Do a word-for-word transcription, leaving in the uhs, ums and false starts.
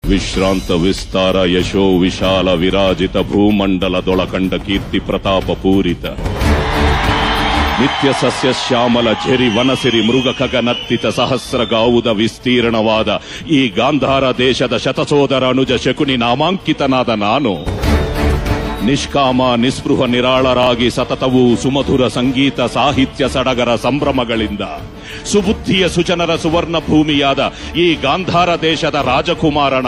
ವಿಶ್ರಾಂತ ವಿಸ್ತಾರ ಯಶೋ ವಿಶಾಲ ವಿರಾಜಿತ ಭೂಮಂಡಲದೊಳಕಂಡ ಕೀರ್ತಿ ಪ್ರತಾಪ ಪೂರಿತ ನಿತ್ಯ ಸಸ್ಯ ಶ್ಯಾಮಲ ಝರಿ ವನಸಿರಿ ಮೃಗ ಖಗನತ್ತಿತ ಸಹಸ್ರ ಗಾವುದ ವಿಸ್ತೀರ್ಣವಾದ ಈ ಗಾಂಧಾರ ದೇಶದ ಶತಸೋದರ ಅನುಜ ಶಕುನಿ ನಾಮಾಂಕಿತನಾದ ನಾನು ನಿಷ್ಕಾಮ ನಿಸ್ಪೃಹ ನಿರಾಳರಾಗಿ ಸತತವೂ ಸುಮಧುರ ಸಂಗೀತ ಸಾಹಿತ್ಯ ಸಡಗರ ಸಂಭ್ರಮಗಳಿಂದ ಸುಬುದ್ಧಿಯ ಸುಜನರ ಸುವರ್ಣ ಭೂಮಿಯಾದ ಈ ಗಾಂಧಾರ ದೇಶದ ರಾಜಕುಮಾರನ